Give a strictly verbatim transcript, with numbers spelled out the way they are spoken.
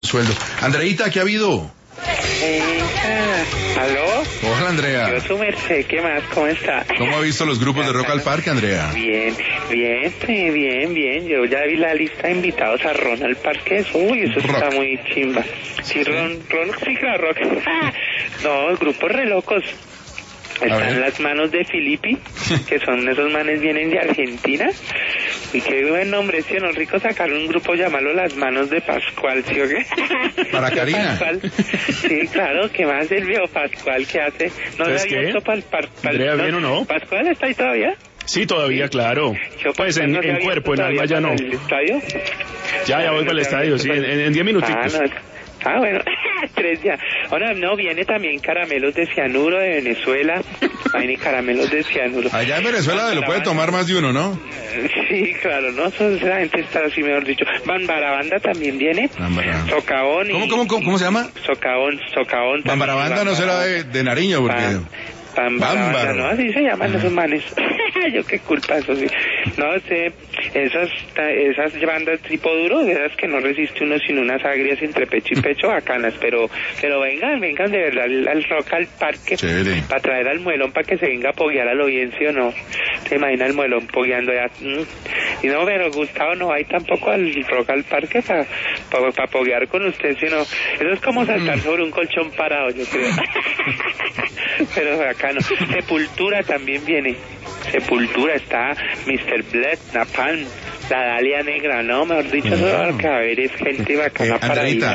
sueldo. Andreita, ¿qué ha habido? Eh, ¿Aló? Hola, Andrea. Yo su merced, ¿qué más? ¿Cómo está? ¿Cómo ha visto los grupos de Rock al Parque, Andrea? Bien, bien, sí, bien, bien. Yo ya vi la lista de invitados a Ron al Parque. Uy, eso Rock. está muy chimba. Sí, Ron, Ron, sí, claro, Rock. No, grupos re locos. Están las manos de Filippi, que son esos manes vienen de Argentina. Y qué buen nombre, ¿sí? No rico sacar un grupo, llamarlo Las Manos de Pascual, ¿sí o qué? Para Karina. Pascual. Sí, claro, ¿qué más el viejo Pascual que hace? ¿No le había hecho para el par, Andrea, ¿bien o no? ¿Pascual está ahí todavía? Sí, todavía, Sí. claro. Yo, Pues en, no en cuerpo, en alma ya no. ¿El estadio? Ya, ya voy para el estadio, sí, en, en diez minuticos. Ah, no. Ah, bueno, tres ya. Ahora, no, viene también Caramelos de Cianuro de Venezuela. Viene Caramelos de Cianuro. Allá en Venezuela lo puede tomar más de uno, ¿no? Sí, claro, ¿no? Son, la gente está así, mejor dicho. Bambarabanda también viene. Bambarabanda. Socavón. Y... ¿Cómo, cómo, cómo, cómo se llama? Socavón, Socavón. Bambarabanda no será de, de Nariño, porque... Bam, Bambarabanda, Bámbaro. ¿no? Así se llaman esos manes. Yo qué culpa, eso sí. No sé, esas, esas bandas tipo duro, esas que no resiste uno sin unas agrias entre pecho y pecho, bacanas, pero pero vengan, vengan de verdad al, al Rock al Parque, Chévere. para traer al muelón para que se venga a poguear a lo bien, ¿sí o no? ¿Te imaginas el muelón pogueando ya? Mm. Y no, pero Gustavo no hay tampoco al Rock al Parque para pa, pa poguear con usted, ¿sí o no? Eso es como saltar mm. sobre un colchón parado, yo creo. Pero bacano. Sepultura también viene. Sepultura está mister Bled, Napalm, la Dalia Negra, no, mejor dicho, eso es lo que va a haber es gente bacana eh, para ir.